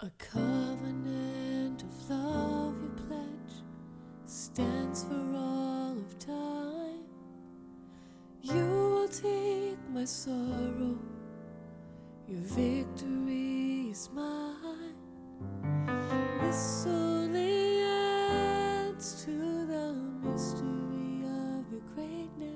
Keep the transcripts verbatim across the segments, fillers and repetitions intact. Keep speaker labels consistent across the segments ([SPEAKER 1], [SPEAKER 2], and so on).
[SPEAKER 1] A covenant of love you pledge stands for all of time. You will take my sorrow, your victory is mine. This only adds to the mystery of your greatness.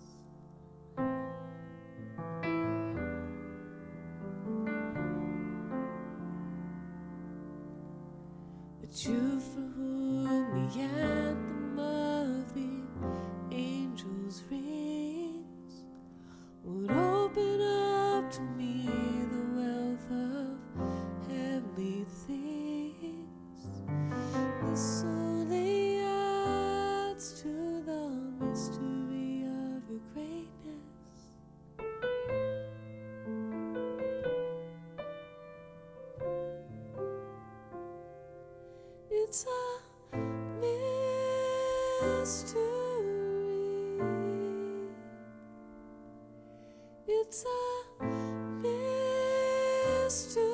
[SPEAKER 1] That you for whom the anthem of the angels rings would open up to me the wealth of heavenly things. This only adds to the mystery of your greatness. It's a mystery. It's a mystery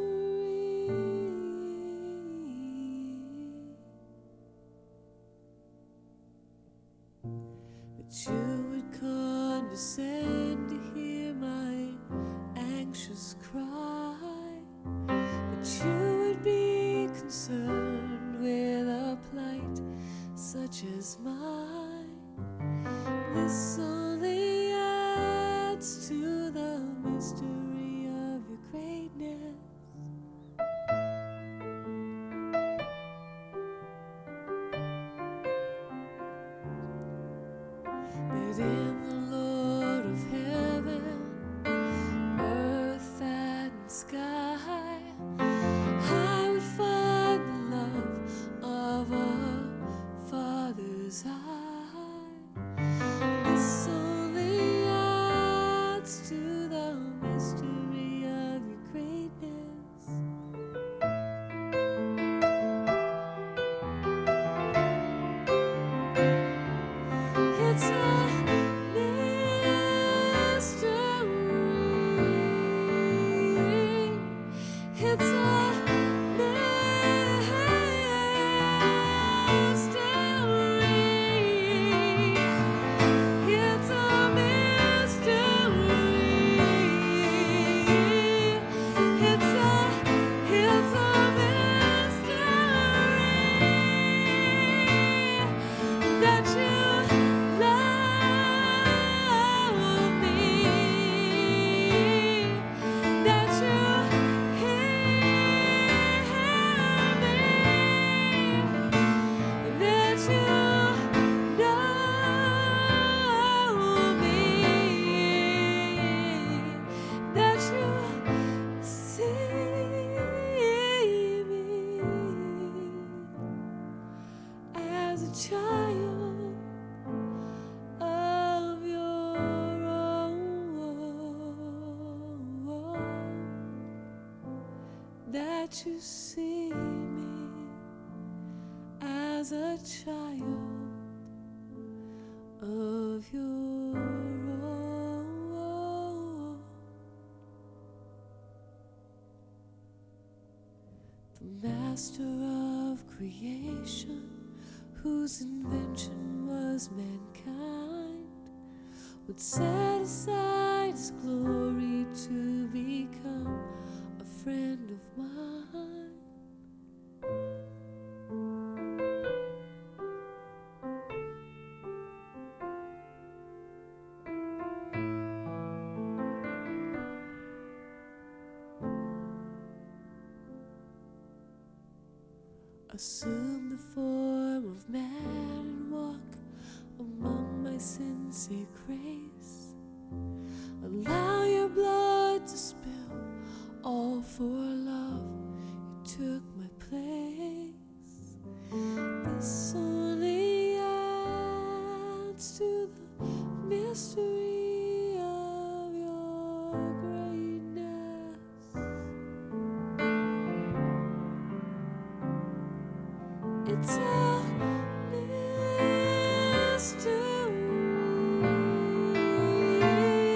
[SPEAKER 1] that you would condescend to hear my anxious cry, that you would be concerned with a plight such as mine. This only adds to the mystery of your greatness. That in the Lord of heaven, earth and sky, I would find the love of a father's eye. This only adds to the mystery of your greatness. It's a mystery. It's a child of your own, that you see me as a child of your own. The master of creation, whose invention was mankind, would set aside his glory to become a friend of mine. Assume the form of man and walk among my sins, say grace. Allow your blood to spill, all for love. You took my place. This only adds to the mystery of your greatness. It's a mystery.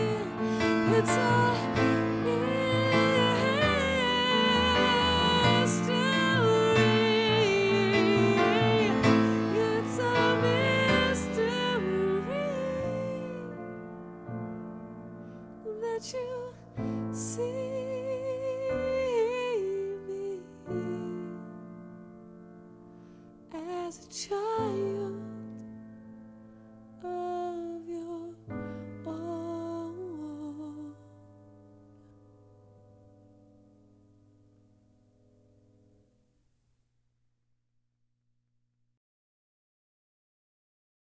[SPEAKER 1] It's a mystery. Can't you see me as a child?